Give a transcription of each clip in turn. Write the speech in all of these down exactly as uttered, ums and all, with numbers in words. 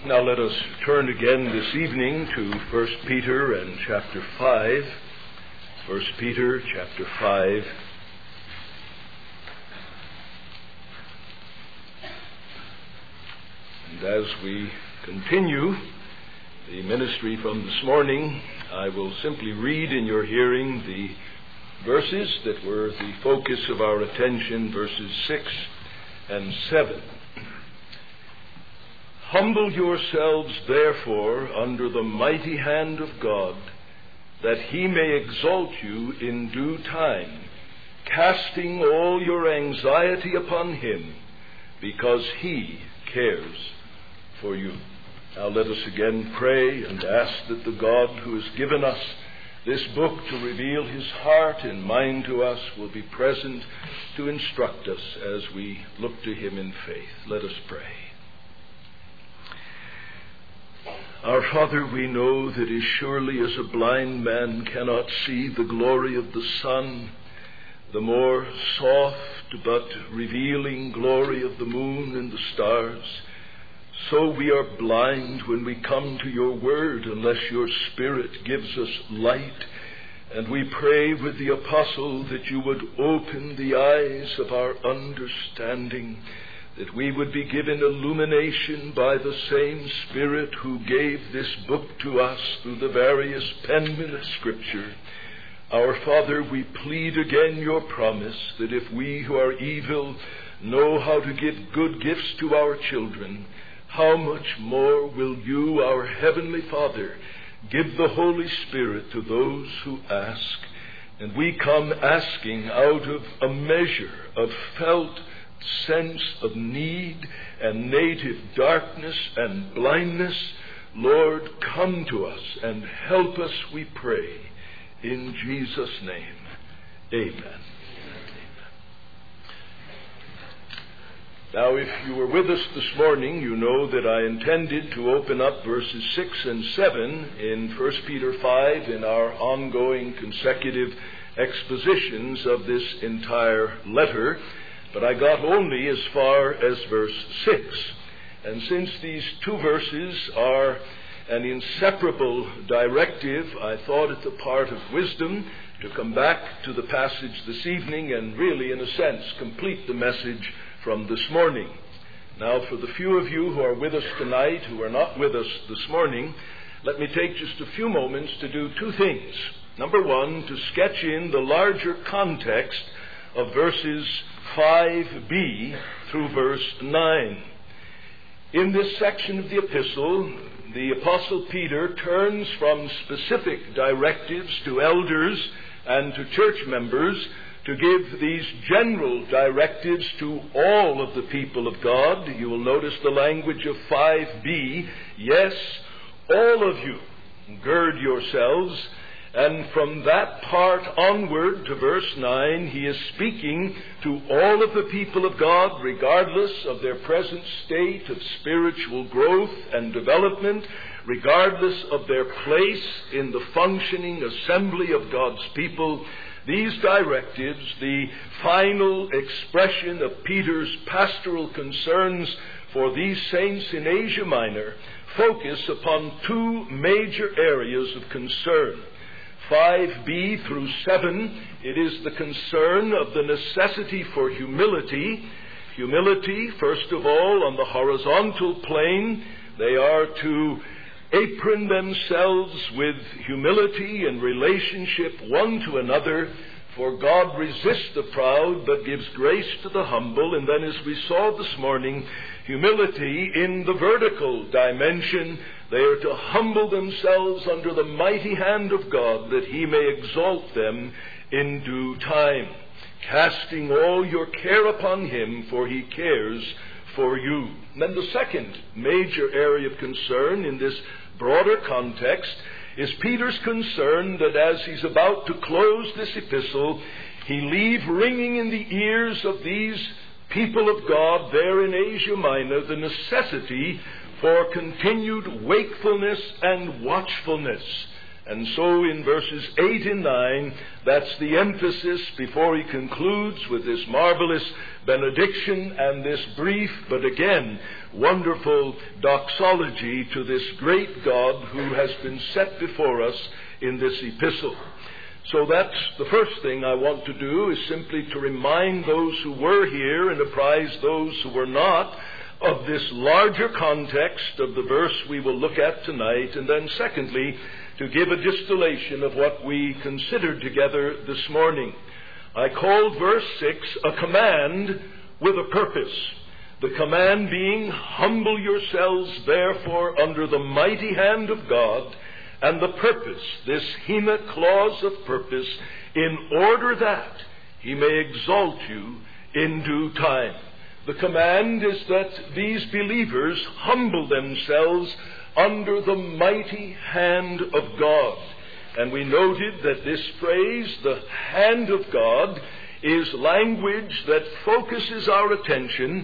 Now let us turn again this evening to First Peter and chapter five. First Peter chapter five. And as we continue the ministry from this morning, I will simply read in your hearing the verses that were the focus of our attention, verses six and seven. Humble yourselves, therefore, under the mighty hand of God, that he may exalt you in due time, casting all your anxiety upon him, because he cares for you. Now let us again pray and ask that the God who has given us this book to reveal his heart and mind to us will be present to instruct us as we look to him in faith. Let us pray. Our Father, we know that as surely as a blind man cannot see the glory of the sun, the more soft but revealing glory of the moon and the stars, so we are blind when we come to your word unless your Spirit gives us light. And we pray with the apostle that you would open the eyes of our understanding, that we would be given illumination by the same Spirit who gave this book to us through the various penmen of Scripture. Our Father, we plead again your promise that if we who are evil know how to give good gifts to our children, how much more will you, our Heavenly Father, give the Holy Spirit to those who ask? And we come asking out of a measure of felt sense of need and native darkness and blindness. Lord, come to us and help us, we pray. In Jesus' name, amen. Now, if you were with us this morning, you know that I intended to open up verses six and seven in First Peter five in our ongoing consecutive expositions of this entire letter, but I got only as far as verse six. And since these two verses are an inseparable directive, I thought it the part of wisdom to come back to the passage this evening and really, in a sense, complete the message from this morning. Now, for the few of you who are with us tonight, who are not with us this morning, let me take just a few moments to do two things. Number one, to sketch in the larger context of verses five b through verse nine. In this section of the epistle, the Apostle Peter turns from specific directives to elders and to church members to give these general directives to all of the people of God. You will notice the language of five b, yes, all of you, gird yourselves. And from that part onward to verse nine, he is speaking to all of the people of God, regardless of their present state of spiritual growth and development, regardless of their place in the functioning assembly of God's people. These directives, the final expression of Peter's pastoral concerns for these saints in Asia Minor, focus upon two major areas of concern. five b through seven, it is the concern of the necessity for humility. Humility, first of all, on the horizontal plane. They are to apron themselves with humility in relationship one to another, for God resists the proud but gives grace to the humble. And then, as we saw this morning, humility in the vertical dimension. They are to humble themselves under the mighty hand of God, that he may exalt them in due time, casting all your care upon him, for he cares for you. And then the second major area of concern in this broader context is Peter's concern that as he's about to close this epistle, he leave ringing in the ears of these people of God there in Asia Minor the necessity for continued wakefulness and watchfulness. And so in verses eight and nine, that's the emphasis before he concludes with this marvelous benediction and this brief, but again, wonderful doxology to this great God who has been set before us in this epistle. So that's the first thing I want to do, is simply to remind those who were here and apprise those who were not of this larger context of the verse we will look at tonight, and then secondly, to give a distillation of what we considered together this morning. I called verse six a command with a purpose. The command being, humble yourselves therefore under the mighty hand of God, and the purpose, this hina clause of purpose, in order that he may exalt you in due time. The command is that these believers humble themselves under the mighty hand of God. And we noted that this phrase, the hand of God, is language that focuses our attention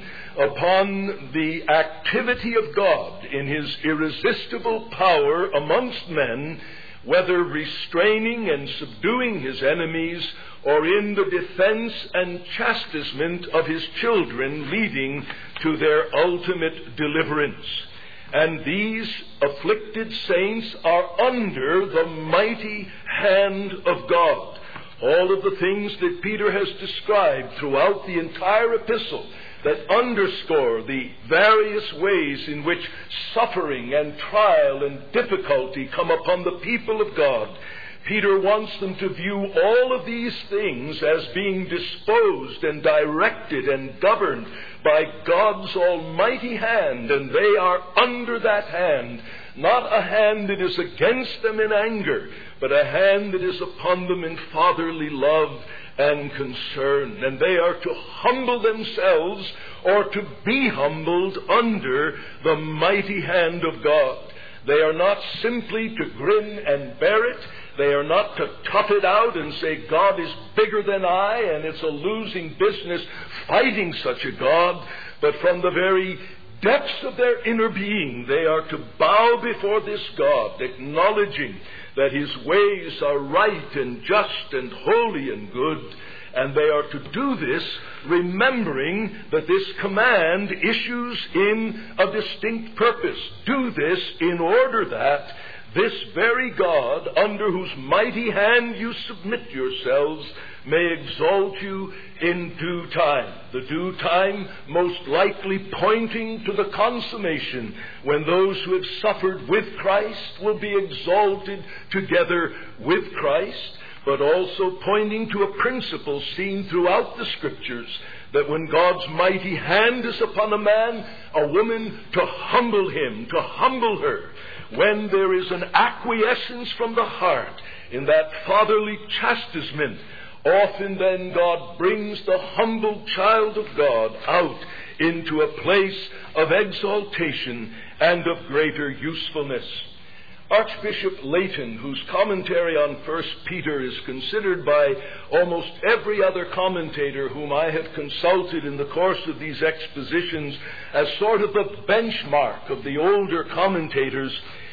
upon the activity of God in his irresistible power amongst men, whether restraining and subduing his enemies or in the defense and chastisement of his children, leading to their ultimate deliverance. And these afflicted saints are under the mighty hand of God. All of the things that Peter has described throughout the entire epistle that underscore the various ways in which suffering and trial and difficulty come upon the people of God, Peter wants them to view all of these things as being disposed and directed and governed by God's almighty hand, and they are under that hand, not a hand that is against them in anger, but a hand that is upon them in fatherly love and concern. And they are to humble themselves, or to be humbled under the mighty hand of God. They are not simply to grin and bear it. They are not to tough it out and say, God is bigger than I, and it's a losing business fighting such a God. But from the very depths of their inner being, they are to bow before this God, acknowledging that his ways are right and just and holy and good. And they are to do this remembering that this command issues in a distinct purpose. Do this in order that this very God, under whose mighty hand you submit yourselves, may exalt you in due time. The due time most likely pointing to the consummation, when those who have suffered with Christ will be exalted together with Christ, but also pointing to a principle seen throughout the Scriptures, that when God's mighty hand is upon a man, a woman, to humble him, to humble her. When there is an acquiescence from the heart in that fatherly chastisement, often then God brings the humble child of God out into a place of exaltation and of greater usefulness. Archbishop Leighton, whose commentary on First Peter is considered by almost every other commentator whom I have consulted in the course of these expositions as sort of the benchmark of the older commentators,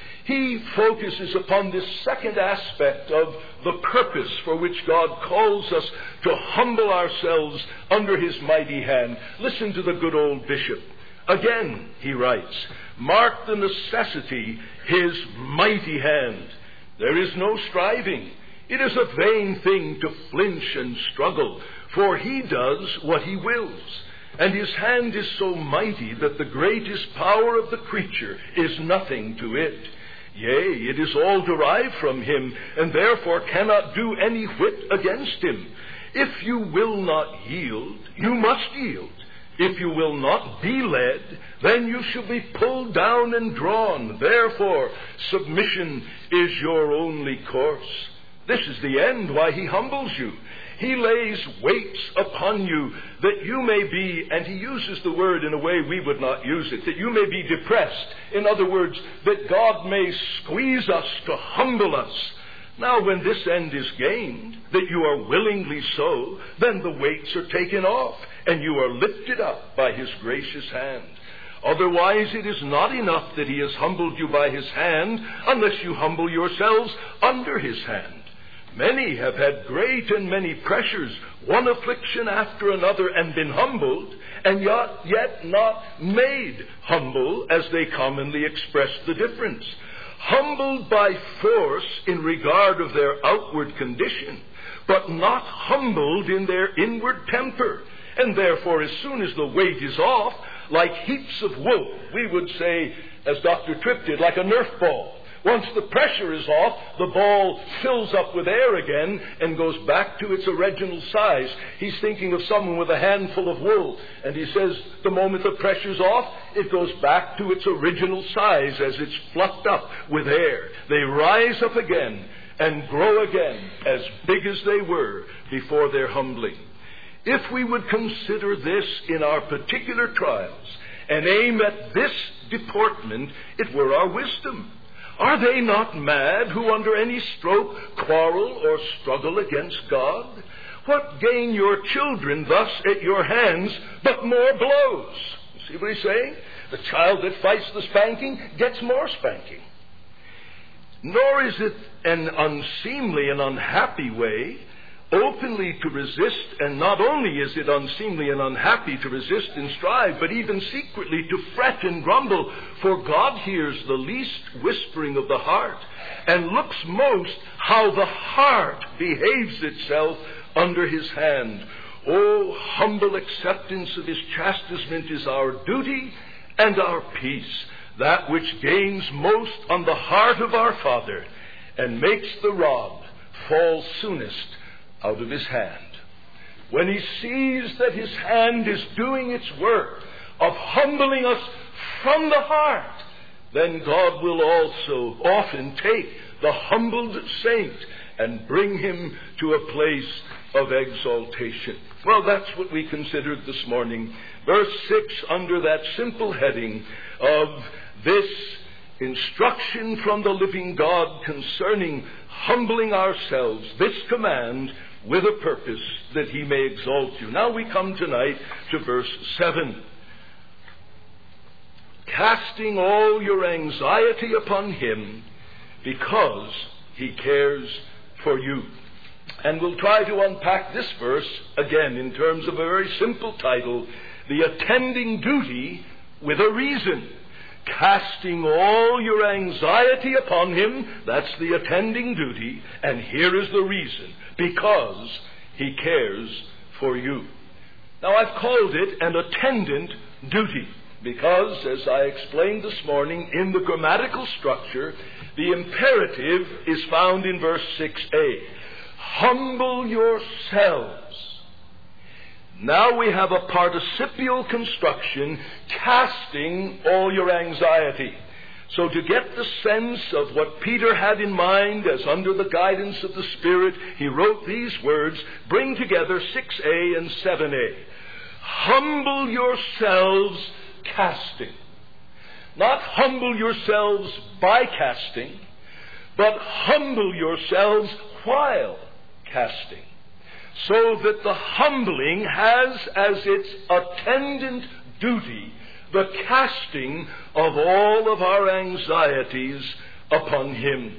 he focuses upon this second aspect of the purpose for which God calls us to humble ourselves under his mighty hand. Listen to the good old bishop. Again, he writes, mark the necessity, his mighty hand. There is no striving. It is a vain thing to flinch and struggle, for he does what he wills. And his hand is so mighty that the greatest power of the creature is nothing to it. Yea, it is all derived from him, and therefore cannot do any whit against him. If you will not yield, you must yield. If you will not be led, then you shall be pulled down and drawn. Therefore, submission is your only course. This is the end why he humbles you. He lays weights upon you that you may be, and he uses the word in a way we would not use it, that you may be depressed. In other words, that God may squeeze us to humble us. Now, when this end is gained, that you are willingly so, then the weights are taken off, and you are lifted up by his gracious hand. Otherwise, it is not enough that he has humbled you by his hand, unless you humble yourselves under his hand. Many have had great and many pressures, one affliction after another, and been humbled, and yet, yet not made humble, as they commonly express the difference. Humbled by force in regard of their outward condition, but not humbled in their inward temper. And therefore, as soon as the weight is off, like heaps of wool, we would say, as Doctor Tripp did, like a Nerf ball. Once the pressure is off, the ball fills up with air again and goes back to its original size. He's thinking of someone with a handful of wool, and he says the moment the pressure's off, it goes back to its original size as it's fluffed up with air. They rise up again and grow again as big as they were before their humbling. If we would consider this in our particular trials and aim at this deportment, it were our wisdom. Are they not mad who under any stroke quarrel or struggle against God? What gain your children thus at your hands but more blows? See what he's saying? The child that fights the spanking gets more spanking. Nor is it an unseemly and unhappy way openly to resist, and not only is it unseemly and unhappy to resist and strive, but even secretly to fret and grumble, for God hears the least whispering of the heart, and looks most how the heart behaves itself under his hand. Oh, humble acceptance of his chastisement is our duty and our peace, that which gains most on the heart of our Father, and makes the rod fall soonest out of his hand. When he sees that his hand is doing its work of humbling us from the heart, then God will also often take the humbled saint and bring him to a place of exaltation. Well, that's what we considered this morning. Verse six, under that simple heading of this instruction from the living God concerning humbling ourselves, this command with a purpose that he may exalt you. Now we come tonight to verse seven. Casting all your anxiety upon him because he cares for you. And we'll try to unpack this verse again in terms of a very simple title, The Attending Duty with a Reason. Casting all your anxiety upon him, that's the attending duty, and here is the reason, because he cares for you. Now I've called it an attendant duty, because, as I explained this morning, in the grammatical structure, the imperative is found in verse six a. Humble yourselves. Now we have a participial construction, casting all your anxiety. So to get the sense of what Peter had in mind as under the guidance of the Spirit, he wrote these words, bring together six a and seven a. Humble yourselves casting. Not humble yourselves by casting, but humble yourselves while casting. So that the humbling has as its attendant duty the casting of all of our anxieties upon him.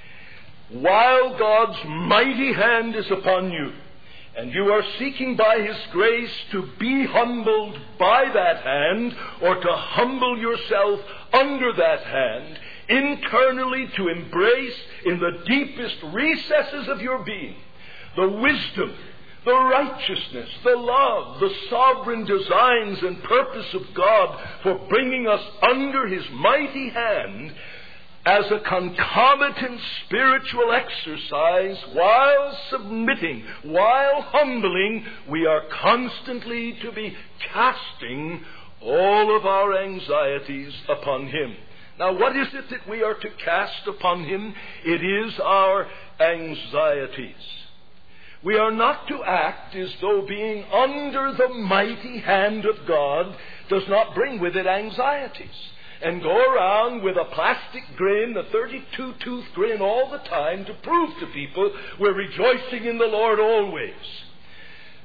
While God's mighty hand is upon you, and you are seeking by his grace to be humbled by that hand, or to humble yourself under that hand, internally to embrace in the deepest recesses of your being the wisdom, the righteousness, the love, the sovereign designs and purpose of God for bringing us under his mighty hand as a concomitant spiritual exercise, while submitting, while humbling, we are constantly to be casting all of our anxieties upon him. Now, what is it that we are to cast upon him? It is our anxieties. We are not to act as though being under the mighty hand of God does not bring with it anxieties, and go around with a plastic grin, a thirty-two tooth grin all the time to prove to people we're rejoicing in the Lord always.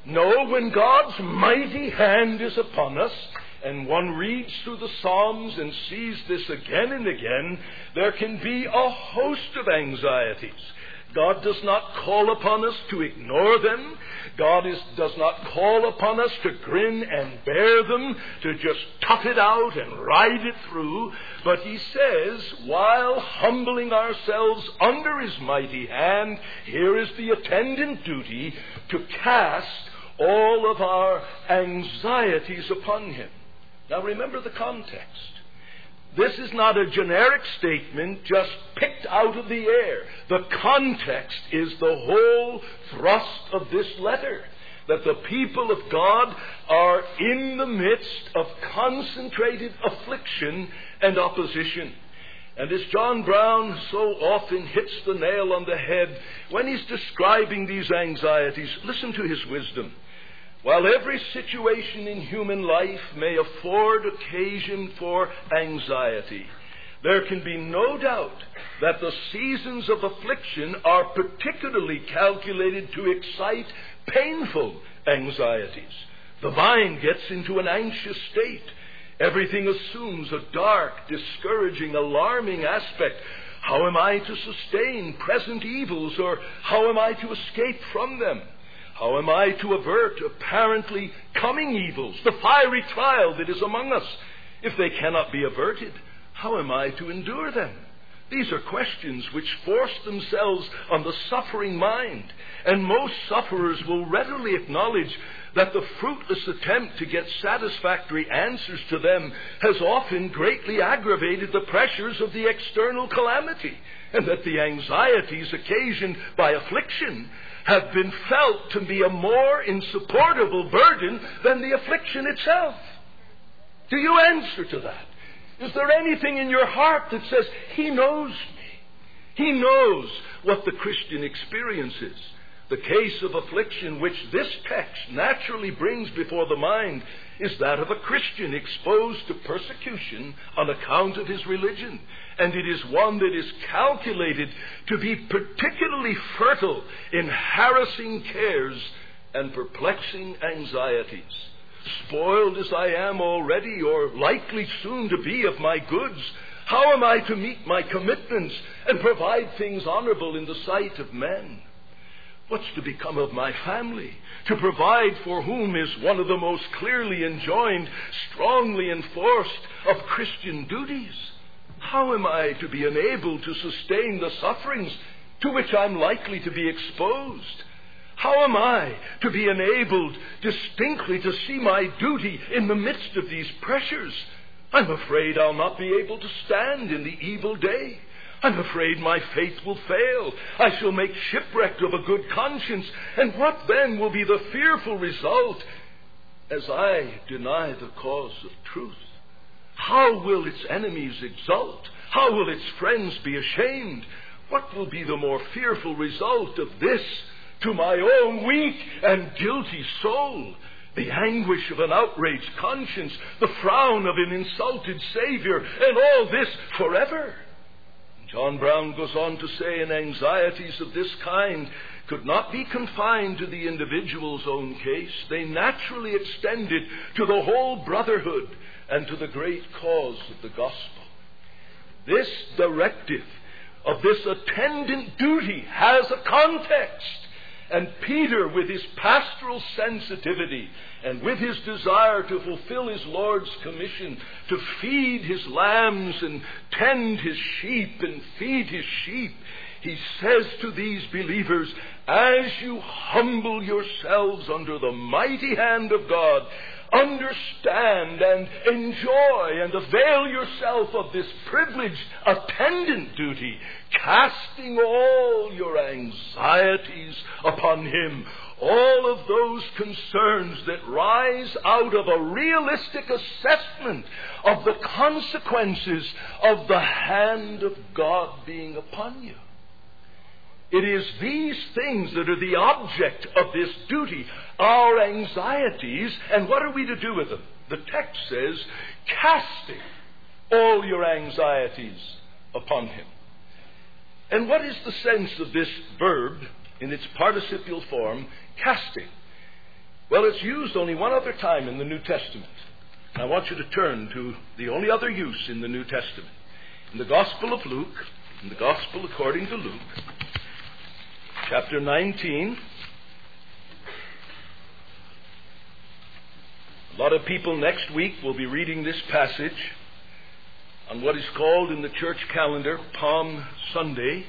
No, when God's mighty hand is upon us, and one reads through the Psalms and sees this again and again, there can be a host of anxieties. God does not call upon us to ignore them. God is, does not call upon us to grin and bear them, to just tough it out and ride it through. But he says, while humbling ourselves under his mighty hand, here is the attendant duty to cast all of our anxieties upon him. Now remember the context. This is not a generic statement just picked out of the air. The context is the whole thrust of this letter, that the people of God are in the midst of concentrated affliction and opposition. And as John Brown so often hits the nail on the head when he's describing these anxieties, listen to his wisdom. While every situation in human life may afford occasion for anxiety, there can be no doubt that the seasons of affliction are particularly calculated to excite painful anxieties. The mind gets into an anxious state. Everything assumes a dark, discouraging, alarming aspect. How am I to sustain present evils, or how am I to escape from them? How am I to avert apparently coming evils, the fiery trial that is among us? If they cannot be averted, how am I to endure them? These are questions which force themselves on the suffering mind, and most sufferers will readily acknowledge that the fruitless attempt to get satisfactory answers to them has often greatly aggravated the pressures of the external calamity, and that the anxieties occasioned by affliction have been felt to be a more insupportable burden than the affliction itself. Do you answer to that? Is there anything in your heart that says, he knows me? He knows what the Christian experiences. The case of affliction which this text naturally brings before the mind is that of a Christian exposed to persecution on account of his religion. And it is one that is calculated to be particularly fertile in harassing cares and perplexing anxieties. Spoiled as I am already, or likely soon to be, of my goods, how am I to meet my commitments and provide things honorable in the sight of men? What's to become of my family, to provide for whom is one of the most clearly enjoined, strongly enforced of Christian duties? How am I to be enabled to sustain the sufferings to which I'm likely to be exposed? How am I to be enabled distinctly to see my duty in the midst of these pressures? I'm afraid I'll not be able to stand in the evil day. I'm afraid my faith will fail. I shall make shipwreck of a good conscience. And what then will be the fearful result as I deny the cause of truth? How will its enemies exult? How will its friends be ashamed? What will be the more fearful result of this to my own weak and guilty soul? The anguish of an outraged conscience, the frown of an insulted Savior, and all this forever. John Brown goes on to say, and anxieties of this kind could not be confined to the individual's own case. They naturally extended to the whole brotherhood and to the great cause of the gospel. This directive of this attendant duty has a context. And Peter, with his pastoral sensitivity and with his desire to fulfill his Lord's commission, to feed his lambs and tend his sheep and feed his sheep, he says to these believers, as you humble yourselves under the mighty hand of God, understand and enjoy and avail yourself of this privileged attendant duty, casting all your anxieties upon him, all of those concerns that rise out of a realistic assessment of the consequences of the hand of God being upon you. It is these things that are the object of this duty, our anxieties, and what are we to do with them? The text says, casting all your anxieties upon him. And what is the sense of this verb in its participial form, casting? Well, it's used only one other time in the New Testament. I want you to turn to the only other use in the New Testament. In the Gospel of Luke, in the Gospel according to Luke, chapter nineteen. A lot of people next week will be reading this passage on what is called in the church calendar Palm Sunday.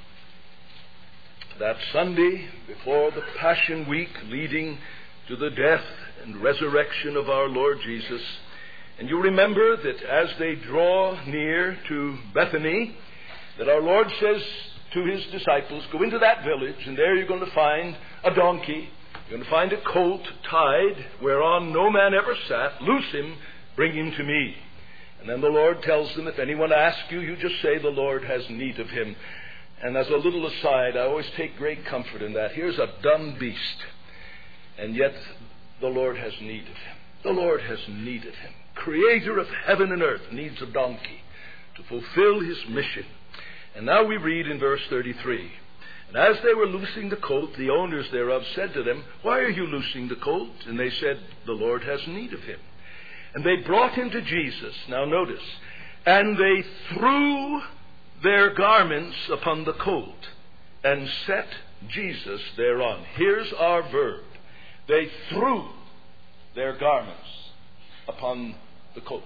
That Sunday before the Passion Week leading to the death and resurrection of our Lord Jesus. And you remember that as they draw near to Bethany, that our Lord says to his disciples, go into that village, and there you're going to find a donkey. You're going to find a colt tied, whereon no man ever sat. Loose him, bring him to me. And then the Lord tells them, if anyone asks you, you just say the Lord has need of him. And as a little aside, I always take great comfort in that. Here's a dumb beast, and yet the Lord has need of him. The Lord has need of him. Creator of heaven and earth needs a donkey to fulfill his mission. And now we read in verse thirty-three. And as they were loosing the colt, the owners thereof said to them, why are you loosing the colt? And they said, the Lord has need of him. And they brought him to Jesus. Now notice, and they threw their garments upon the colt and set Jesus thereon. Here's our verb. They threw their garments upon the colt.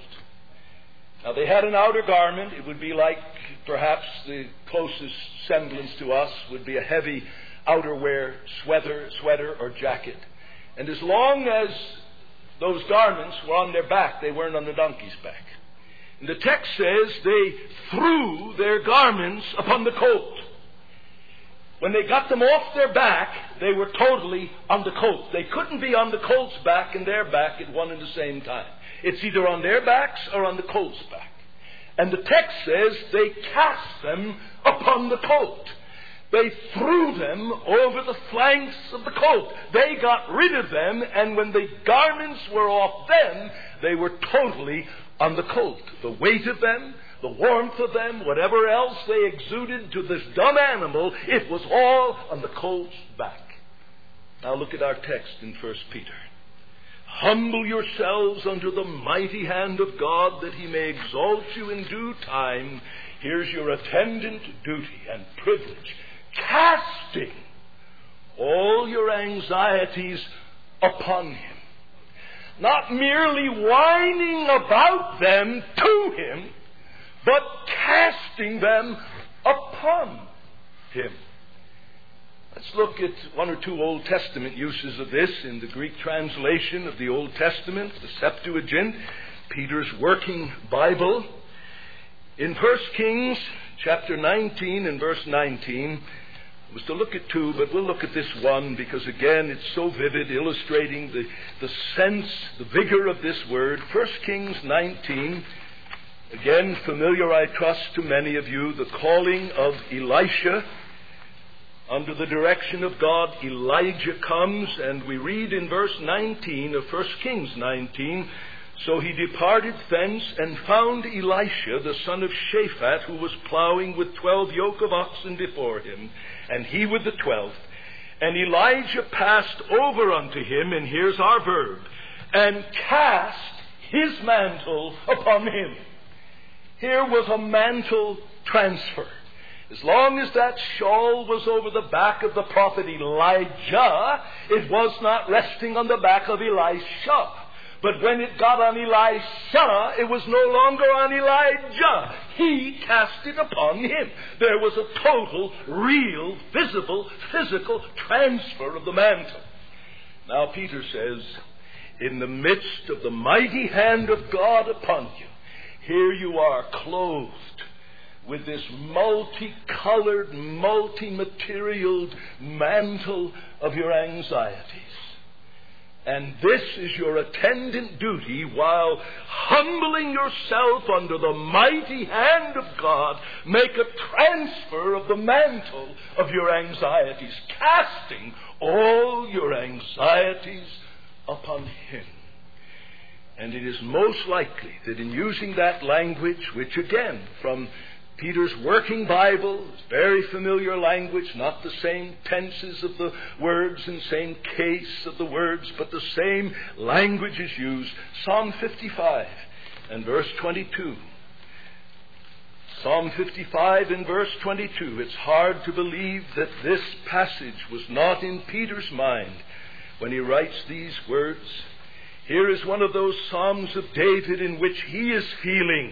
Now they had an outer garment. It would be like perhaps the closest semblance to us would be a heavy outerwear sweater, sweater or jacket. And as long as those garments were on their back, they weren't on the donkey's back. And the text says they threw their garments upon the colt. When they got them off their back, they were totally on the colt. They couldn't be on the colt's back and their back at one and the same time. It's either on their backs or on the colt's back. And the text says they cast them upon the colt. They threw them over the flanks of the colt. They got rid of them, and when the garments were off them, they were totally on the colt. The weight of them, the warmth of them, whatever else they exuded to this dumb animal, it was all on the colt's back. Now look at our text in First Peter. Humble yourselves under the mighty hand of God, that he may exalt you in due time. Here's your attendant duty and privilege, casting all your anxieties upon him. Not merely whining about them to him, but casting them upon him. Let's look at one or two Old Testament uses of this in the Greek translation of the Old Testament, the Septuagint, Peter's working Bible. In First Kings chapter nineteen and verse nineteen, I was to look at two, but we'll look at this one because, again, it's so vivid, illustrating the, the sense, the vigor of this word. First Kings nineteen, again, familiar, I trust, to many of you, the calling of Elisha. Under the direction of God, Elijah comes, and we read in verse nineteen of First Kings nineteen, so he departed thence and found Elisha, the son of Shaphat, who was plowing with twelve yoke of oxen before him, and he with the twelfth. And Elijah passed over unto him, and here's our verb, and cast his mantle upon him. Here was a mantle transfer. As long as that shawl was over the back of the prophet Elijah, it was not resting on the back of Elisha. But when it got on Elisha, it was no longer on Elijah. He cast it upon him. There was a total, real, visible, physical transfer of the mantle. Now Peter says, in the midst of the mighty hand of God upon you, here you are clothed with this multicolored, multi-materialed mantle of your anxieties. And this is your attendant duty while humbling yourself under the mighty hand of God. Make a transfer of the mantle of your anxieties, casting all your anxieties upon him. And it is most likely that in using that language, which again, from Peter's working Bible, very familiar language, not the same tenses of the words and same case of the words, but the same language is used. Psalm fifty-five and verse twenty-two. Psalm fifty-five and verse twenty-two. It's hard to believe that this passage was not in Peter's mind when he writes these words. Here is one of those Psalms of David in which he is feeling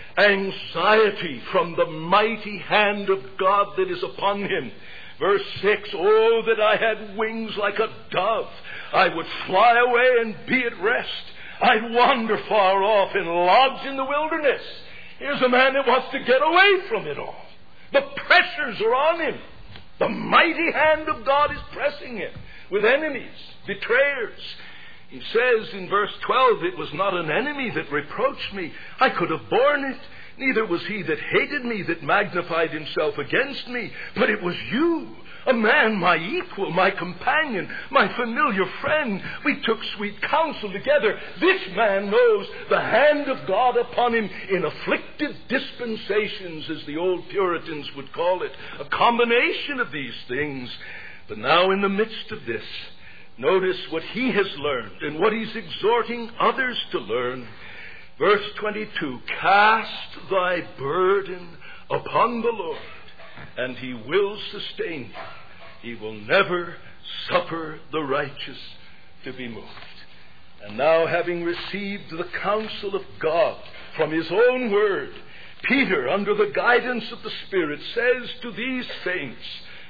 anxiety from the mighty hand of God that is upon him. Verse six, oh, that I had wings like a dove. I would fly away and be at rest. I'd wander far off and lodge in the wilderness. Here's a man that wants to get away from it all. The pressures are on him. The mighty hand of God is pressing him with enemies, betrayers. He says in verse twelve, it was not an enemy that reproached me. I could have borne it. Neither was he that hated me that magnified himself against me. But it was you, a man my equal, my companion, my familiar friend. We took sweet counsel together. This man knows the hand of God upon him in afflictive dispensations, as the old Puritans would call it. A combination of these things. But now in the midst of this, notice what he has learned and what he's exhorting others to learn. Verse twenty-two, cast thy burden upon the Lord, and he will sustain you. He will never suffer the righteous to be moved. And now, having received the counsel of God from his own word, Peter, under the guidance of the Spirit, says to these saints,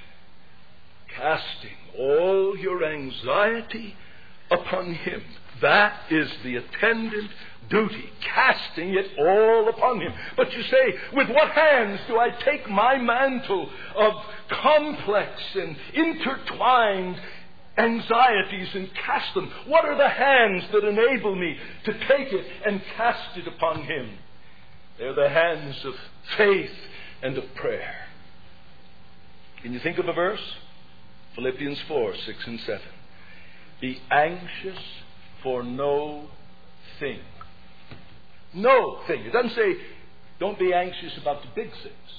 casting all your anxiety upon him. That is the attendant duty, casting it all upon him. But you say, with what hands do I take my mantle of complex and intertwined anxieties and cast them? What are the hands that enable me to take it and cast it upon him? They're the hands of faith and of prayer. Can you think of a verse? Philippians four, six and seven. Be anxious for no thing. No thing. It doesn't say, don't be anxious about the big things.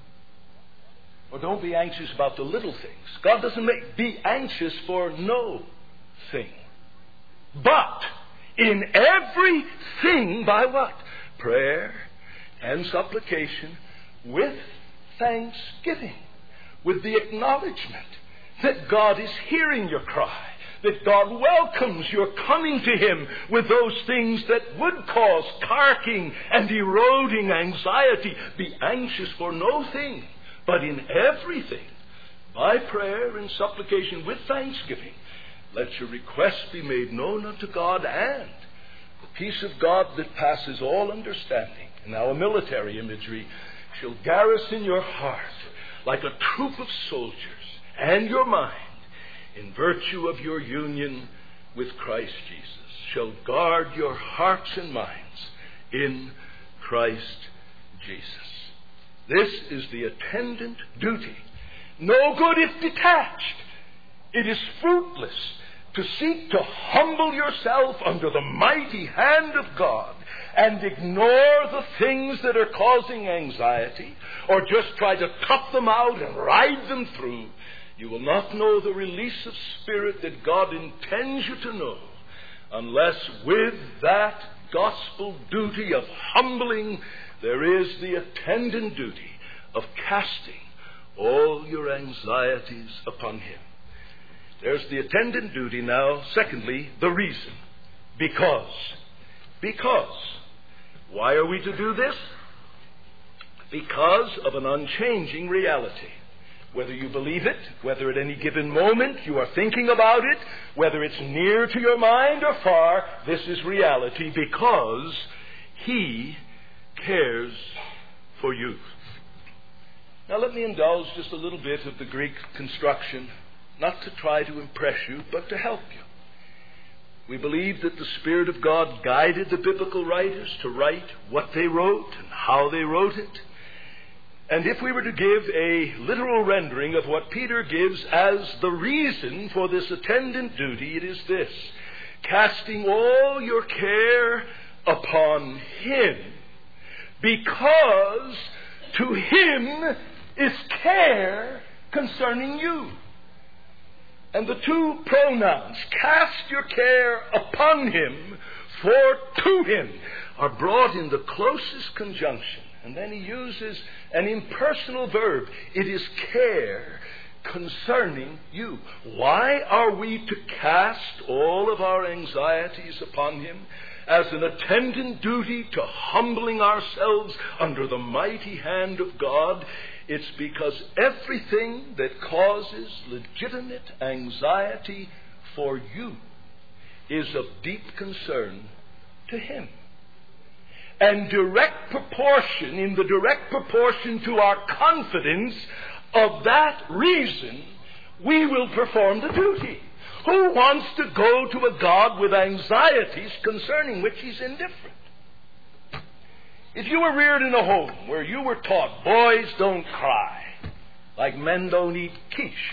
Or don't be anxious about the little things. God doesn't make be anxious for no thing. But in everything, by what? Prayer and supplication with thanksgiving. With the acknowledgement that God is hearing your cry. That God welcomes your coming to him with those things that would cause carking and eroding anxiety. Be anxious for no thing, but in everything, by prayer and supplication with thanksgiving, let your requests be made known unto God, and the peace of God that passes all understanding, and now a military imagery, shall garrison your heart like a troop of soldiers, and your mind, in virtue of your union with Christ Jesus, shall guard your hearts and minds in Christ Jesus. This is the attendant duty. No good if detached. It is fruitless to seek to humble yourself under the mighty hand of God and ignore the things that are causing anxiety, or just try to cut them out and ride them through. You will not know the release of spirit that God intends you to know unless with that gospel duty of humbling there is the attendant duty of casting all your anxieties upon him. There's the attendant duty now. Secondly, the reason. Because. Because. Why are we to do this? Because of an unchanging reality. Whether you believe it, whether at any given moment you are thinking about it, whether it's near to your mind or far, this is reality, because he cares for you. Now let me indulge just a little bit of the Greek construction, not to try to impress you, but to help you. We believe that the Spirit of God guided the biblical writers to write what they wrote and how they wrote it. And if we were to give a literal rendering of what Peter gives as the reason for this attendant duty, it is this: casting all your care upon him, because to him is care concerning you. And the two pronouns, cast your care upon him, for to him, are brought in the closest conjunction. And then he uses an impersonal verb. It is care concerning you. Why are we to cast all of our anxieties upon him? As an attendant duty to humbling ourselves under the mighty hand of God. It's because everything that causes legitimate anxiety for you is of deep concern to him. And direct proportion, in the direct proportion to our confidence of that reason, we will perform the duty. Who wants to go to a God with anxieties concerning which he's indifferent? If you were reared in a home where you were taught, boys don't cry, like men don't eat quiche,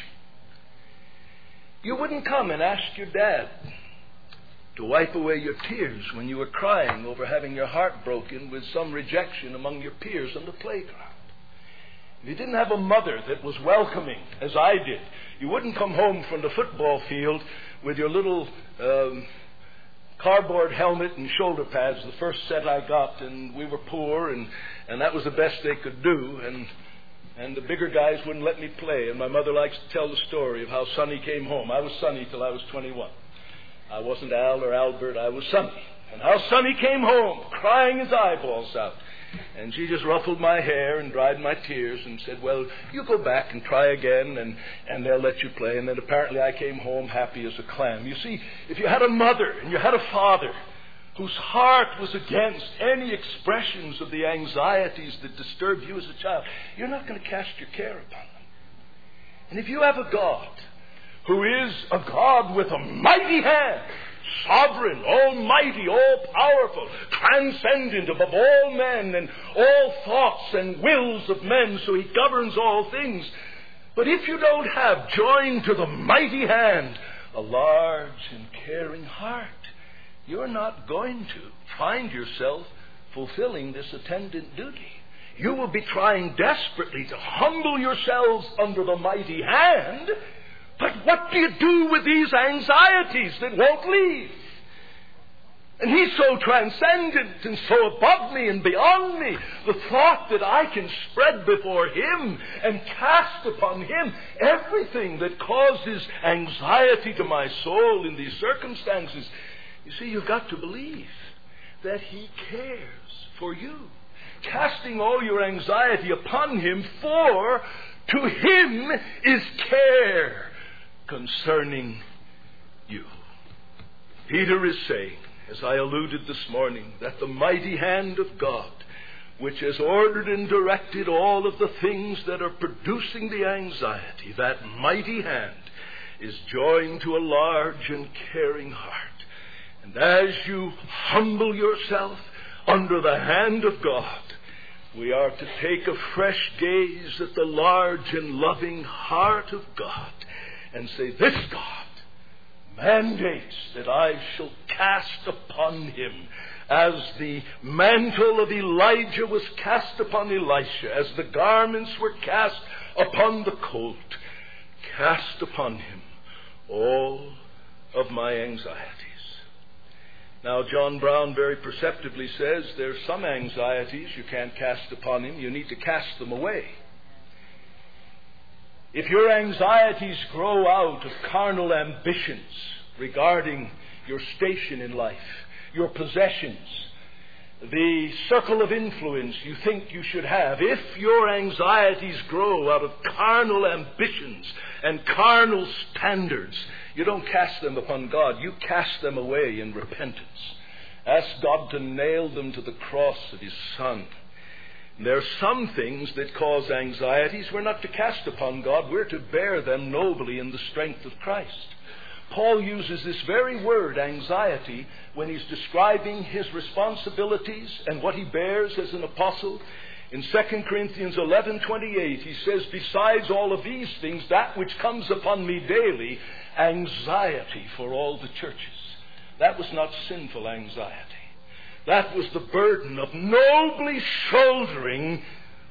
you wouldn't come and ask your dad to wipe away your tears when you were crying over having your heart broken with some rejection among your peers on the playground. If you didn't have a mother that was welcoming, as I did, you wouldn't come home from the football field with your little um, cardboard helmet and shoulder pads, the first set I got, and we were poor, and, and that was the best they could do, and and the bigger guys wouldn't let me play. And my mother likes to tell the story of how Sonny came home. I was Sonny till I was twenty-one. I wasn't Al or Albert, I was Sonny. And how Sonny came home, crying his eyeballs out. And she just ruffled my hair and dried my tears and said, well, you go back and try again, and, and they'll let you play. And then apparently I came home happy as a clam. You see, if you had a mother and you had a father whose heart was against any expressions of the anxieties that disturbed you as a child, you're not going to cast your care upon them. And if you have a God who is a God with a mighty hand, sovereign, almighty, all-powerful, transcendent above all men and all thoughts and wills of men, so he governs all things. But if you don't have, joined to the mighty hand, a large and caring heart, you're not going to find yourself fulfilling this attendant duty. You will be trying desperately to humble yourselves under the mighty hand. But what do you do with these anxieties that won't leave? And he's so transcendent and so above me and beyond me. The thought that I can spread before him and cast upon him everything that causes anxiety to my soul in these circumstances. You see, you've got to believe that he cares for you. Casting all your anxiety upon him, for to him is care concerning you. Peter is saying, as I alluded this morning, that the mighty hand of God, which has ordered and directed all of the things that are producing the anxiety, that mighty hand is joined to a large and caring heart. And as you humble yourself under the hand of God, we are to take a fresh gaze at the large and loving heart of God and say, this God mandates that I shall cast upon him as the mantle of Elijah was cast upon Elisha, as the garments were cast upon the colt, cast upon him all of my anxieties. Now, John Brown very perceptively says there's some anxieties you can't cast upon him. You need to cast them away. If your anxieties grow out of carnal ambitions regarding your station in life, your possessions, the circle of influence you think you should have, if your anxieties grow out of carnal ambitions and carnal standards, you don't cast them upon God. You cast them away in repentance. Ask God to nail them to the cross of his Son. There are some things that cause anxieties we're not to cast upon God. We're to bear them nobly in the strength of Christ. Paul uses this very word, anxiety, when he's describing his responsibilities and what he bears as an apostle. In Second Corinthians eleven twenty-eight, he says, besides all of these things, that which comes upon me daily, anxiety for all the churches. That was not sinful anxiety. That was the burden of nobly shouldering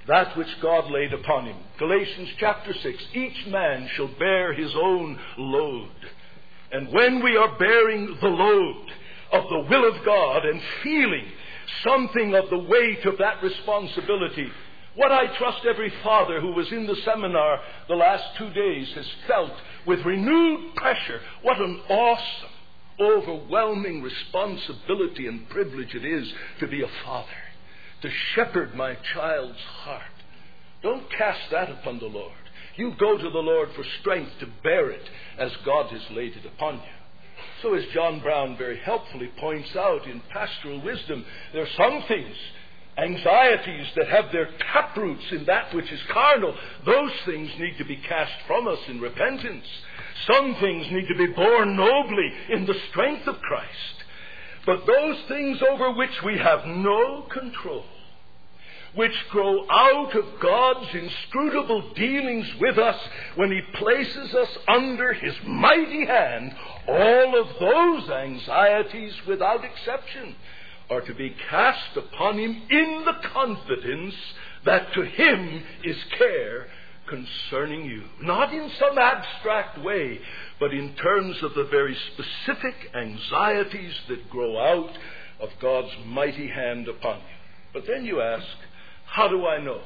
that which God laid upon him. Galatians chapter six, each man shall bear his own load. And when we are bearing the load of the will of God and feeling something of the weight of that responsibility, what I trust every father who was in the seminar the last two days has felt with renewed pressure, what an awesome, overwhelming responsibility and privilege it is to be a father, to shepherd my child's heart. Don't cast that upon the Lord. You go to the Lord for strength to bear it as God has laid it upon you. So as John Brown very helpfully points out in Pastoral Wisdom, there are some things, anxieties that have their taproots in that which is carnal. Those things need to be cast from us in repentance. Some things need to be borne nobly in the strength of Christ. But those things over which we have no control, which grow out of God's inscrutable dealings with us when He places us under His mighty hand, all of those anxieties, without exception, are to be cast upon Him in the confidence that to Him is care concerning you. Not in some abstract way, but in terms of the very specific anxieties that grow out of God's mighty hand upon you. But then you ask, how do I know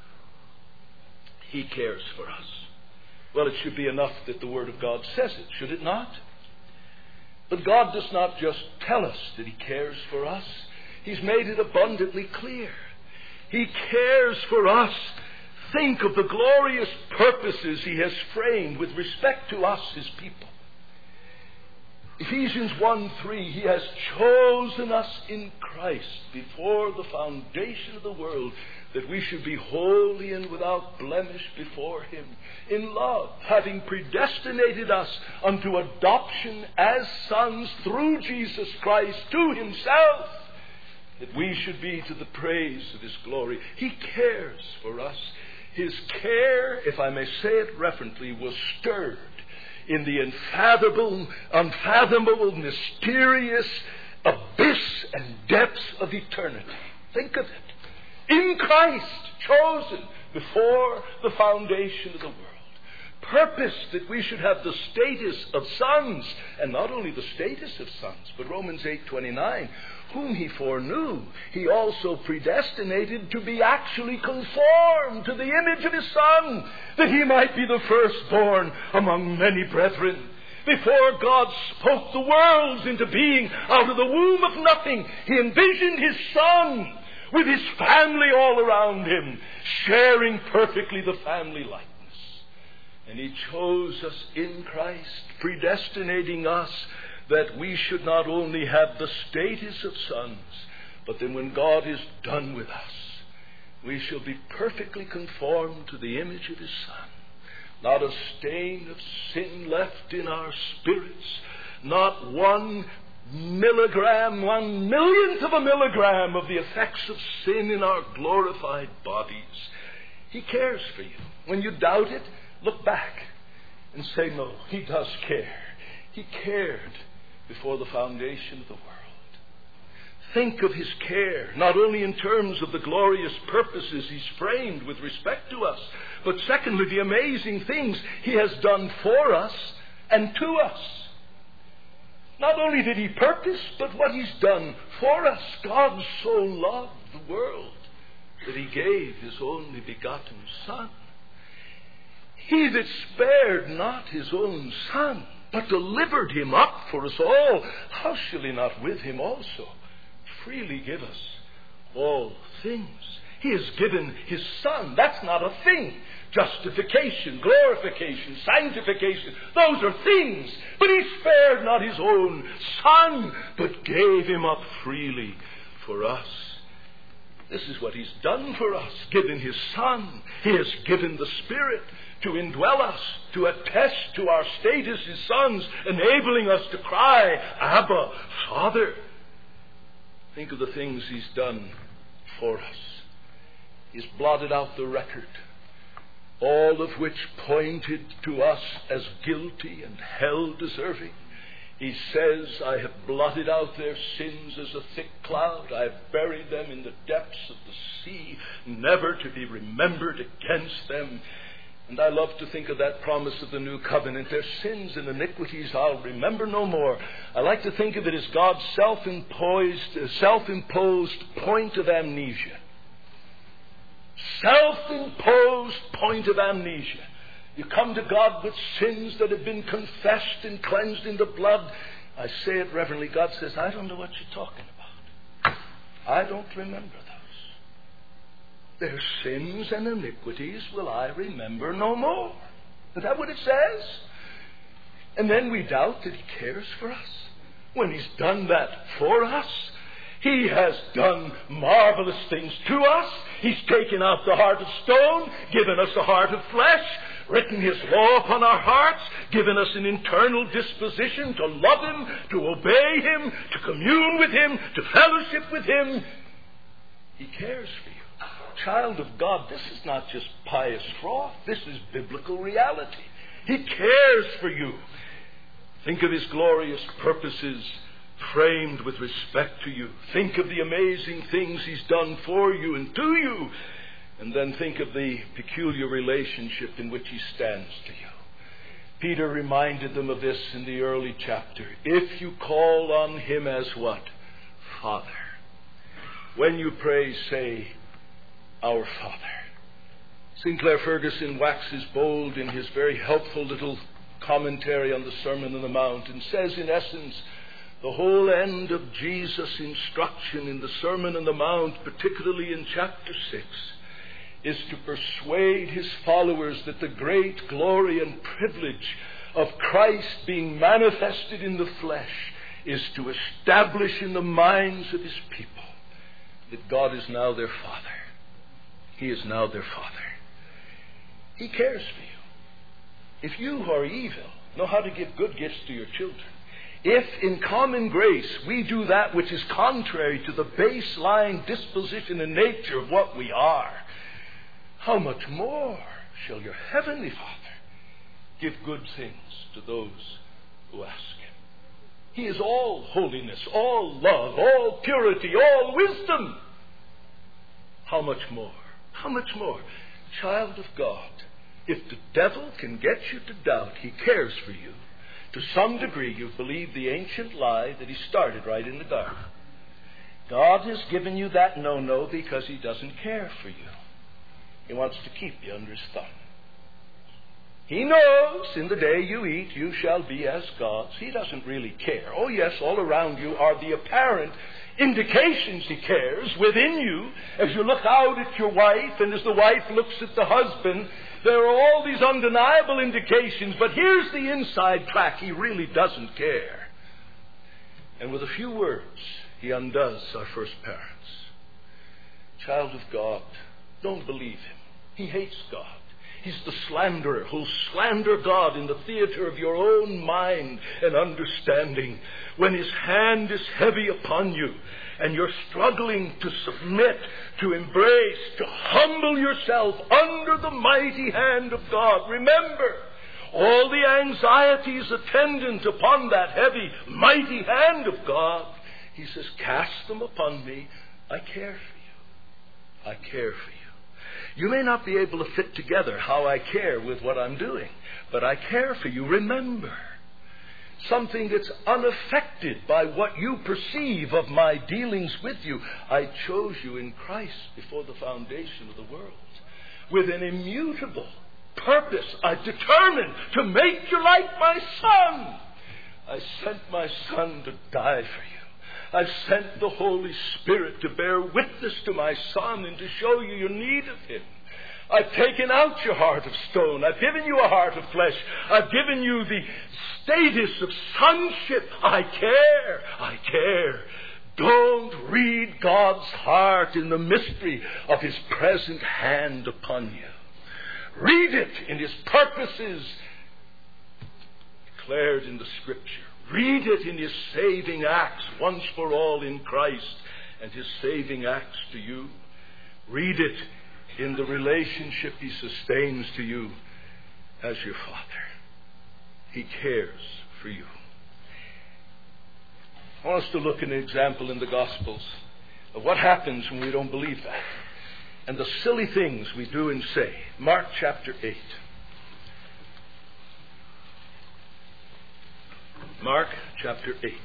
He cares for us? Well, it should be enough that the Word of God says it, should it not? But God does not just tell us that He cares for us. He's made it abundantly clear. He cares for us. Think of the glorious purposes He has framed with respect to us, His people. Ephesians one three, He has chosen us in Christ before the foundation of the world, that we should be holy and without blemish before Him, in love, having predestinated us unto adoption as sons through Jesus Christ to Himself, that we should be to the praise of His glory. He cares for us. His care, if I may say it reverently, was stirred in the unfathomable, unfathomable, mysterious abyss and depths of eternity. Think of it. In Christ, chosen before the foundation of the world. Purpose that we should have the status of sons, and not only the status of sons, but Romans eight twenty-nine, whom He foreknew, He also predestinated to be actually conformed to the image of His Son, that He might be the firstborn among many brethren. Before God spoke the worlds into being out of the womb of nothing, He envisioned His Son with His family all around Him, sharing perfectly the family likeness. And He chose us in Christ, predestinating us that we should not only have the status of sons, but then when God is done with us, we shall be perfectly conformed to the image of His Son. Not a stain of sin left in our spirits, not one milligram, one millionth of a milligram of the effects of sin in our glorified bodies. He cares for you. When you doubt it, look back and say, no, He does care. He cared before the foundation of the world. Think of His care, not only in terms of the glorious purposes He's framed with respect to us, but secondly, the amazing things He has done for us and to us. Not only did He purpose, but what He's done for us. God so loved the world that He gave His only begotten Son. He that spared not His own Son, but delivered Him up for us all, how shall He not with Him also freely give us all things? He has given His Son. That's not a thing. Justification, glorification, sanctification, those are things. But He spared not His own Son, but gave Him up freely for us. This is what He's done for us, given His Son. He has given the Spirit to indwell us, to attest to our status as sons, enabling us to cry, Abba, Father. Think of the things He's done for us. He's blotted out the record, all of which pointed to us as guilty and hell-deserving. He says, I have blotted out their sins as a thick cloud. I have buried them in the depths of the sea, never to be remembered against them. And I love to think of that promise of the new covenant. Their sins and iniquities I'll remember no more. I like to think of it as God's self-imposed, uh, self-imposed point of amnesia. Self-imposed point of amnesia. You come to God with sins that have been confessed and cleansed in the blood. I say it reverently. God says, I don't know what you're talking about. I don't remember those. Their sins and iniquities will I remember no more. Is that what it says? And then we doubt that He cares for us when He's done that for us. He has done marvelous things to us. He's taken out the heart of stone, given us a heart of flesh, written His law upon our hearts, given us an internal disposition to love Him, to obey Him, to commune with Him, to fellowship with Him. He cares for you. Child of God, this is not just pious froth. This is biblical reality. He cares for you. Think of His glorious purposes framed with respect to you. Think of the amazing things He's done for you and to you. And then think of the peculiar relationship in which He stands to you. Peter reminded them of this in the early chapter. If you call on Him as what? Father. When you pray, say, Our Father. Sinclair Ferguson waxes bold in his very helpful little commentary on the Sermon on the Mount and says, in essence, the whole end of Jesus' instruction in the Sermon on the Mount, particularly in chapter six, is to persuade His followers that the great glory and privilege of Christ being manifested in the flesh is to establish in the minds of His people that God is now their Father. He is now their Father. He cares for you. If you who are evil know how to give good gifts to your children, if in common grace we do that which is contrary to the baseline disposition and nature of what we are, how much more shall your heavenly Father give good things to those who ask Him? He is all holiness, all love, all purity, all wisdom. How much more? How much more? Child of God, if the devil can get you to doubt He cares for you, to some degree you've believed the ancient lie that He started right in the garden. God has given you that no-no because He doesn't care for you. He wants to keep you under His thumb. He knows in the day you eat, you shall be as gods. He doesn't really care. Oh yes, all around you are the apparent indications He cares within you. As you look out at your wife and as the wife looks at the husband, there are all these undeniable indications. But here's the inside track. He really doesn't care. And with a few words, He undoes our first parents. Child of God, don't believe him. He hates God. He's the slanderer who'll slander God in the theater of your own mind and understanding. When his hand is heavy upon you and you're struggling to submit, to embrace, to humble yourself under the mighty hand of God, remember all the anxieties attendant upon that heavy, mighty hand of God. He says, cast them upon me. I care for you. I care for you. You may not be able to fit together how I care with what I'm doing, but I care for you. Remember, something that's unaffected by what you perceive of my dealings with you. I chose you in Christ before the foundation of the world with an immutable purpose. I determined to make you like my Son. I sent my Son to die for you. I've sent the Holy Spirit to bear witness to my Son and to show you your need of Him. I've taken out your heart of stone. I've given you a heart of flesh. I've given you the status of sonship. I care. I care. Don't read God's heart in the mystery of His present hand upon you. Read it in His purposes declared in the Scripture. Read it in His saving acts once for all in Christ and His saving acts to you. Read it in the relationship He sustains to you as your Father. He cares for you. I want us to look at an example in the Gospels of what happens when we don't believe that, and the silly things we do and say. Mark chapter eight. Mark chapter eight.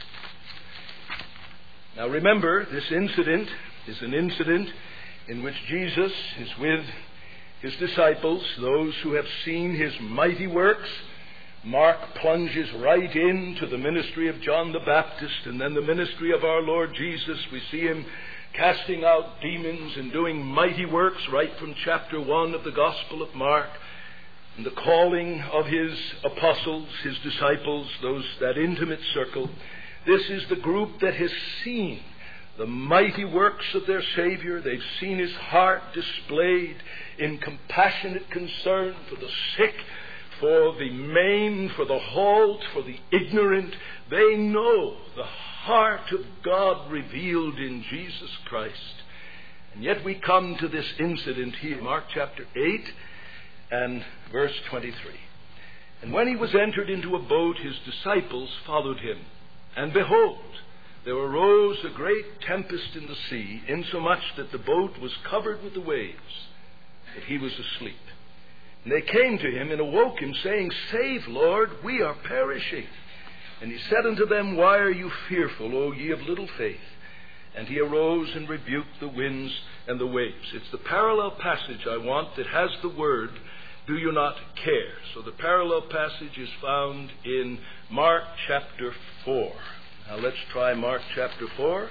Now remember, this incident is an incident in which Jesus is with his disciples, those who have seen his mighty works. Mark plunges right into the ministry of John the Baptist and then the ministry of our Lord Jesus. We see him casting out demons and doing mighty works right from chapter one of the Gospel of Mark. And the calling of his apostles, his disciples, those that intimate circle. This is the group that has seen the mighty works of their Savior. They've seen his heart displayed in compassionate concern for the sick, for the maimed, for the halt, for the ignorant. They know the heart of God revealed in Jesus Christ. And yet we come to this incident here, Mark chapter eight and verse twenty-three. And when he was entered into a boat, his disciples followed him. And behold, there arose a great tempest in the sea, insomuch that the boat was covered with the waves, but he was asleep. And they came to him and awoke him, saying, Save, Lord, we are perishing. And he said unto them, Why are you fearful, O ye of little faith? And he arose and rebuked the winds and the waves. It's the parallel passage I want that has the word, do you not care? So the parallel passage is found in Mark chapter four. Now let's try Mark chapter four.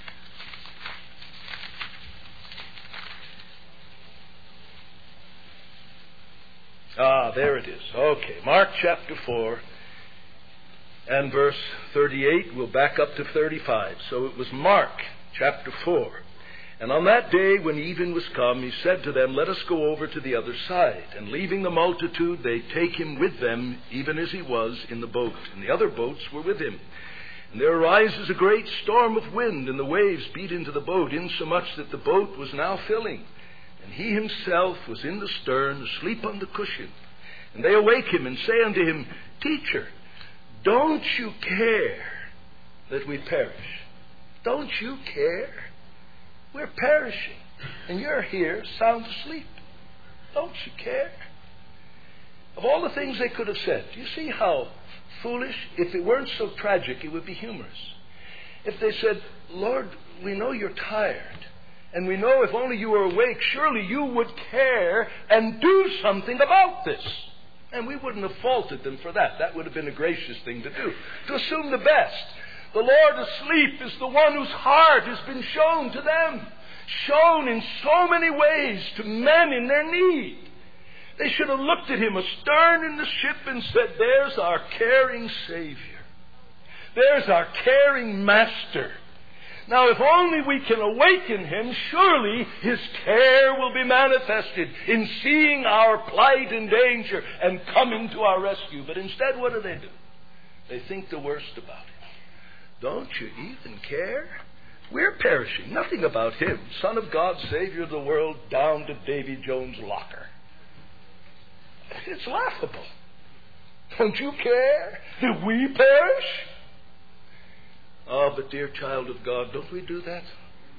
Ah, there it is. Okay, Mark chapter four and verse thirty-eight. We'll back up to thirty-five. So it was Mark chapter four. And on that day when even was come, he said to them, Let us go over to the other side. And leaving the multitude, they take him with them, even as he was in the boat. And the other boats were with him. And there arises a great storm of wind, and the waves beat into the boat, insomuch that the boat was now filling. And he himself was in the stern, asleep on the cushion. And they awake him and say unto him, Teacher, don't you care that we perish? Don't you care? We're perishing, and you're here sound asleep. Don't you care? Of all the things they could have said, do you see how foolish? If it weren't so tragic, it would be humorous. If they said, Lord, we know you're tired, and we know if only you were awake, surely you would care and do something about this. And we wouldn't have faulted them for that. That would have been a gracious thing to do, to assume the best. The Lord asleep is the one whose heart has been shown to them, shown in so many ways to men in their need. They should have looked at him astern in the ship and said, There's our caring Savior. There's our caring Master. Now, if only we can awaken him, surely his care will be manifested in seeing our plight and danger and coming to our rescue. But instead, what do they do? They think the worst about him. Don't you even care? We're perishing. Nothing about him. Son of God, Savior of the world, down to Davy Jones' locker. It's laughable. Don't you care that we perish? Oh, but dear child of God, don't we do that?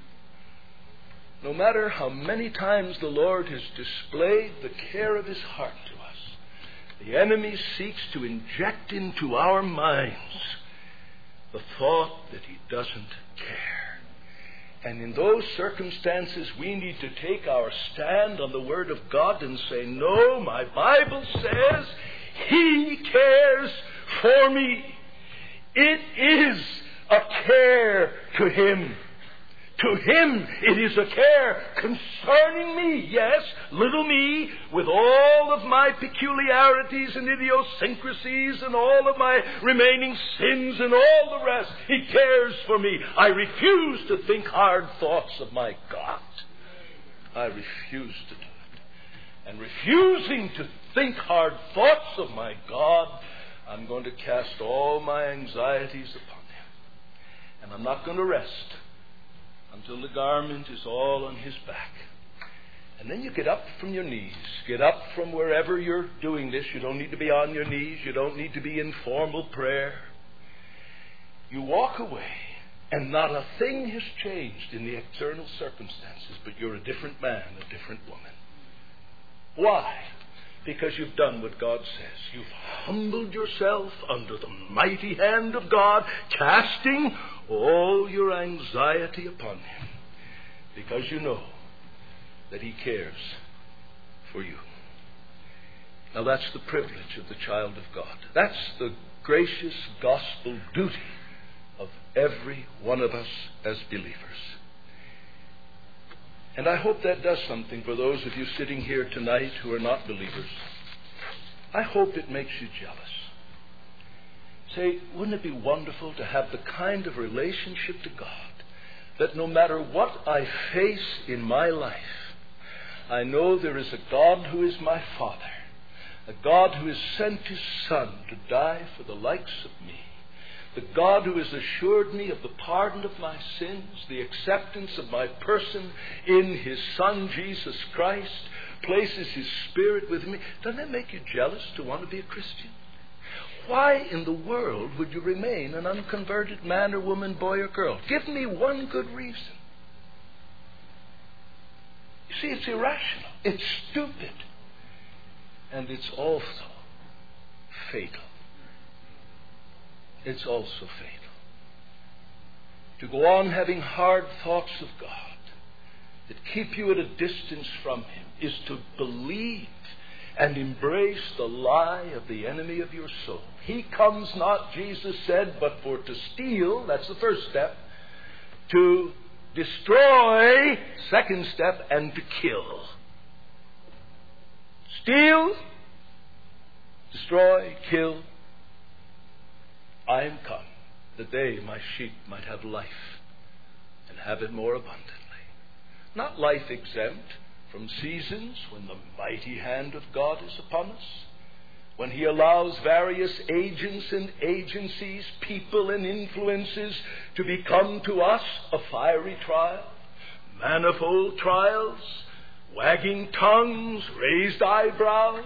No matter how many times the Lord has displayed the care of his heart to us, the enemy seeks to inject into our minds the thought that he doesn't care. And in those circumstances, we need to take our stand on the Word of God and say, No, my Bible says he cares for me. It is a care to him. To him it is a care concerning me. Yes, little me, with all of my peculiarities and idiosyncrasies and all of my remaining sins and all the rest. He cares for me. I refuse to think hard thoughts of my God. I refuse to do it. And refusing to think hard thoughts of my God, I'm going to cast all my anxieties upon him. And I'm not going to rest until the garment is all on his back. And then you get up from your knees. Get up from wherever you're doing this. You don't need to be on your knees. You don't need to be in formal prayer. You walk away, and not a thing has changed in the external circumstances, but you're a different man, a different woman. Why? Because you've done what God says. You've humbled yourself under the mighty hand of God, casting all your anxiety upon Him, because you know that He cares for you. Now that's the privilege of the child of God. That's the gracious gospel duty of every one of us as believers. And I hope that does something for those of you sitting here tonight who are not believers. I hope it makes you jealous. Say, wouldn't it be wonderful to have the kind of relationship to God that no matter what I face in my life, I know there is a God who is my Father, a God who has sent His Son to die for the likes of me, the God who has assured me of the pardon of my sins, the acceptance of my person in His Son, Jesus Christ, places His Spirit with me. Doesn't that make you jealous to want to be a Christian? Why in the world would you remain an unconverted man or woman, boy or girl? Give me one good reason. You see, it's irrational. It's stupid. And it's also fatal. It's also fatal. To go on having hard thoughts of God that keep you at a distance from Him is to believe and embrace the lie of the enemy of your soul. He comes not, Jesus said, but for to steal, that's the first step, to destroy, second step, and to kill. Steal, destroy, kill. I am come that they, my sheep, might have life and have it more abundantly. Not life exempt from seasons when the mighty hand of God is upon us, when He allows various agents and agencies, people and influences to become to us a fiery trial, manifold trials, wagging tongues, raised eyebrows.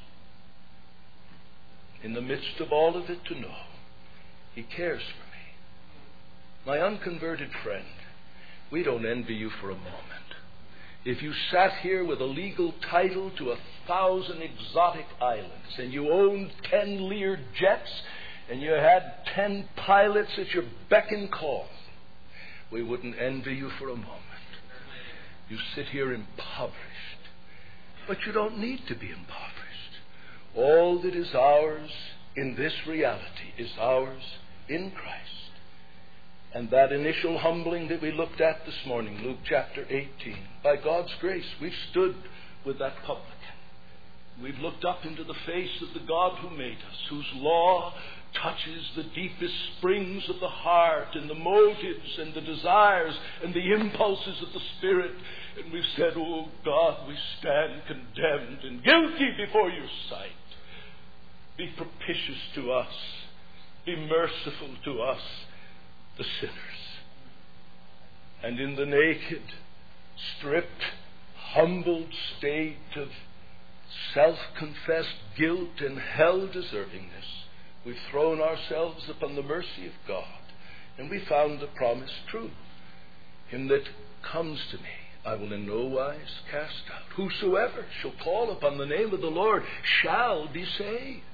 In the midst of all of it, to know He cares for me. My unconverted friend, we don't envy you for a moment. If you sat here with a legal title to a thousand exotic islands, and you owned ten Lear jets, and you had ten pilots at your beck and call, we wouldn't envy you for a moment. You sit here impoverished, but you don't need to be impoverished. All that is ours in this reality is ours in Christ. And that initial humbling that we looked at this morning, Luke chapter eighteen, by God's grace, we've stood with that publican. We've looked up into the face of the God who made us, whose law touches the deepest springs of the heart and the motives and the desires and the impulses of the Spirit. And we've said, oh God, we stand condemned and guilty before your sight. Be propitious to us. Be merciful to us, the sinners. And in the naked, stripped, humbled state of self-confessed guilt and hell-deservingness, we've thrown ourselves upon the mercy of God, and we found the promise true. Him that comes to me, I will in no wise cast out. Whosoever shall call upon the name of the Lord shall be saved.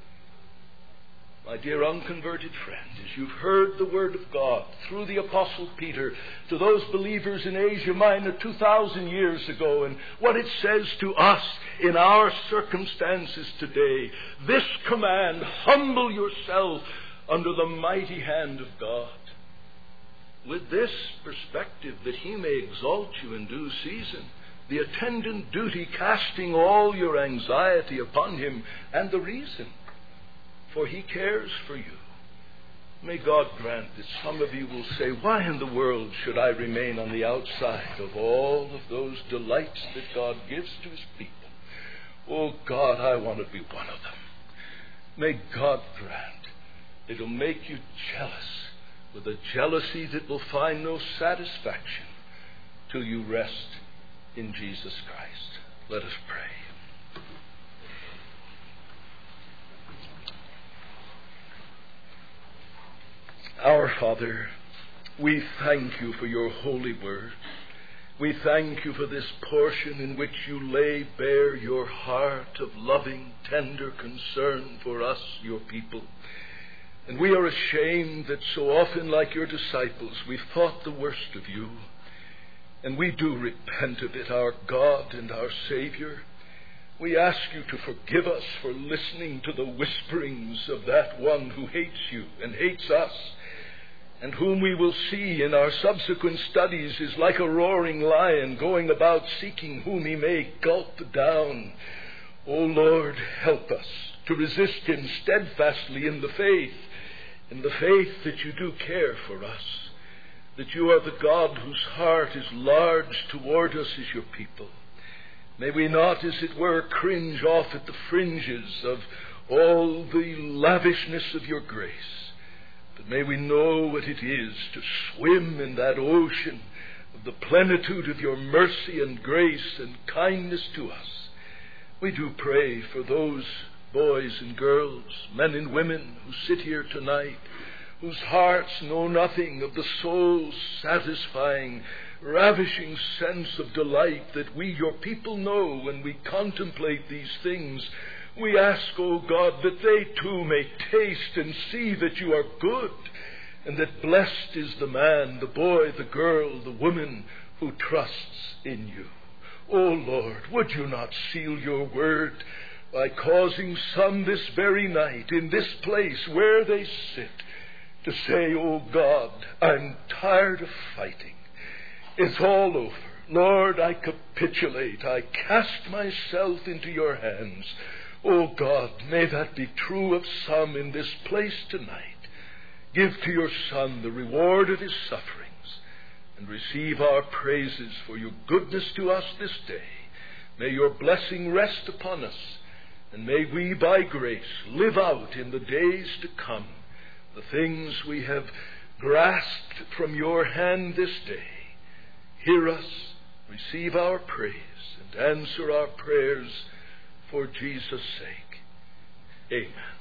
My dear unconverted friend, as you've heard the word of God through the Apostle Peter to those believers in Asia Minor two thousand years ago, and what it says to us in our circumstances today, this command, humble yourself under the mighty hand of God. With this perspective, that He may exalt you in due season, the attendant duty casting all your anxiety upon Him, and the reason, for He cares for you. May God grant that some of you will say, why in the world should I remain on the outside of all of those delights that God gives to His people? Oh God, I want to be one of them. May God grant it'll make you jealous with a jealousy that will find no satisfaction till you rest in Jesus Christ. Let us pray. Our Father, we thank you for your holy word. We thank you for this portion in which you lay bare your heart of loving, tender concern for us, your people. And we are ashamed that so often, like your disciples, we've thought the worst of you. And we do repent of it, our God and our Savior. We ask you to forgive us for listening to the whisperings of that one who hates you and hates us, and whom we will see in our subsequent studies is like a roaring lion going about seeking whom he may gulp down. O Lord, help us to resist him steadfastly in the faith, in the faith that you do care for us, that you are the God whose heart is large toward us as your people. May we not, as it were, cringe off at the fringes of all the lavishness of your grace, but may we know what it is to swim in that ocean of the plenitude of your mercy and grace and kindness to us. We do pray for those boys and girls, men and women who sit here tonight, whose hearts know nothing of the soul's satisfying, ravishing sense of delight that we, your people, know when we contemplate these things. We ask, O God, that they too may taste and see that you are good, and that blessed is the man, the boy, the girl, the woman who trusts in you. O Lord, would you not seal your word by causing some this very night in this place where they sit to say, O God, I'm tired of fighting. It's all over. Lord, I capitulate. I cast myself into your hands. Oh God, may that be true of some in this place tonight. Give to your Son the reward of his sufferings, and receive our praises for your goodness to us this day. May your blessing rest upon us, and may we by grace live out in the days to come the things we have grasped from your hand this day. Hear us, receive our praise, and answer our prayers for Jesus' sake. Amen.